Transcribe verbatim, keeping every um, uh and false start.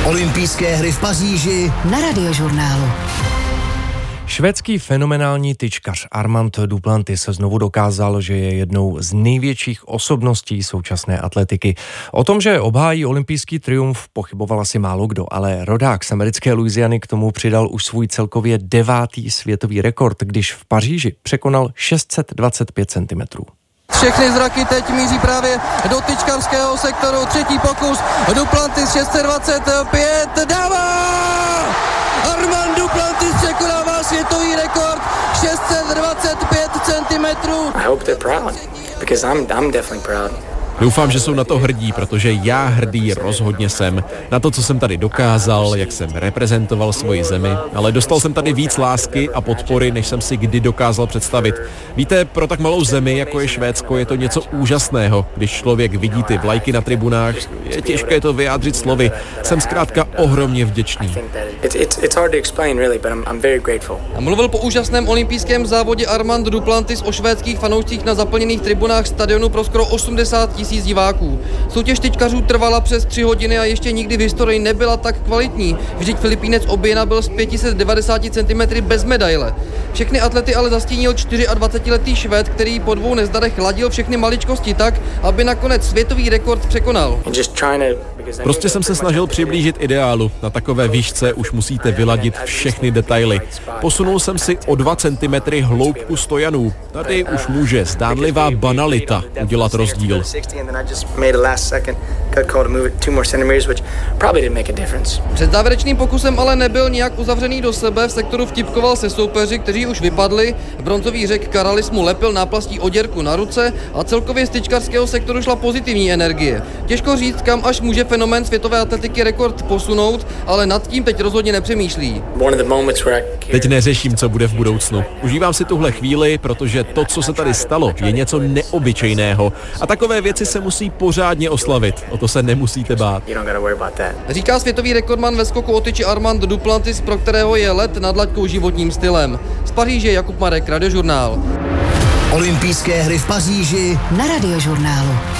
Olympijské hry v Paříži na Radiožurnálu. Švédský fenomenální tyčkař Armand Duplantis znovu dokázal, že je jednou z největších osobností současné atletiky. O tom, že obhájí olympijský triumf, pochyboval asi málo kdo, ale rodák z americké Louisiany k tomu přidal už svůj celkově devátý světový rekord, když v Paříži překonal šest set dvacet pět centimetrů. Všechny zraky teď míří právě do tyčkarského sektoru. Třetí pokus, Duplantis šest set dvacet pět, dává! Armand Duplantis překonává světový rekord šest set dvacet pět centimetrů. I hope they're proud, because I'm I'm definitely proud. Doufám, že jsou na to hrdí, protože já hrdý rozhodně jsem. Na to, co jsem tady dokázal, jak jsem reprezentoval svoji zemi, ale dostal jsem tady víc lásky a podpory, než jsem si kdy dokázal představit. Víte, pro tak malou zemi, jako je Švédsko, je to něco úžasného. Když člověk vidí ty vlajky na tribunách, je těžké to vyjádřit slovy. Jsem zkrátka ohromně vděčný. Mluvil po úžasném olympijském závodě Armand Duplantis o švédských fanoušcích na zaplněných tribunách stadionu pro skoro osmdesát tisíc diváků. Soutěž tyčkařů trvala přes tři hodiny a ještě nikdy v historii nebyla tak kvalitní. Vždyť Filipínec Obiena byl s pět set devadesát centimetry bez medaile. Všechny atlety ale zastínil dvacetičtyřletý Švéd, který po dvou nezdarech ladil všechny maličkosti tak, aby nakonec světový rekord překonal. Prostě jsem se snažil přiblížit ideálu. Na takové výšce už musíte vyladit všechny detaily. Posunul jsem si o dva centimetry hloubku stojanů. Tady už může zdánlivá banalita udělat rozdíl. Před závěrečným pokusem ale nebyl nijak uzavřený do sebe, v sektoru vtipkoval se soupeři, kteří už vypadli. Bronzový Řek Karalis mu lepil náplastí oděrku na ruce a celkově z tyčkarského sektoru šla pozitivní energie. Těžko říct, kam až může fenomén světové atletiky rekord posunout, ale nad tím teď rozhodně nepřemýšlí. Teď neřeším, co bude v budoucnu. Užívám si tuhle chvíli, protože to, co se tady stalo, je něco neobyčejného. A takové věci se musí pořádně oslavit. O to se nemusíte bát. Říká světový rekordman ve skoku o tyči Armand Duplantis, pro kterého je let nad laťkou životním stylem. Z Paříže Jakub Marek, Radiožurnál. Olympijské hry v Paříži na Radiožurnálu.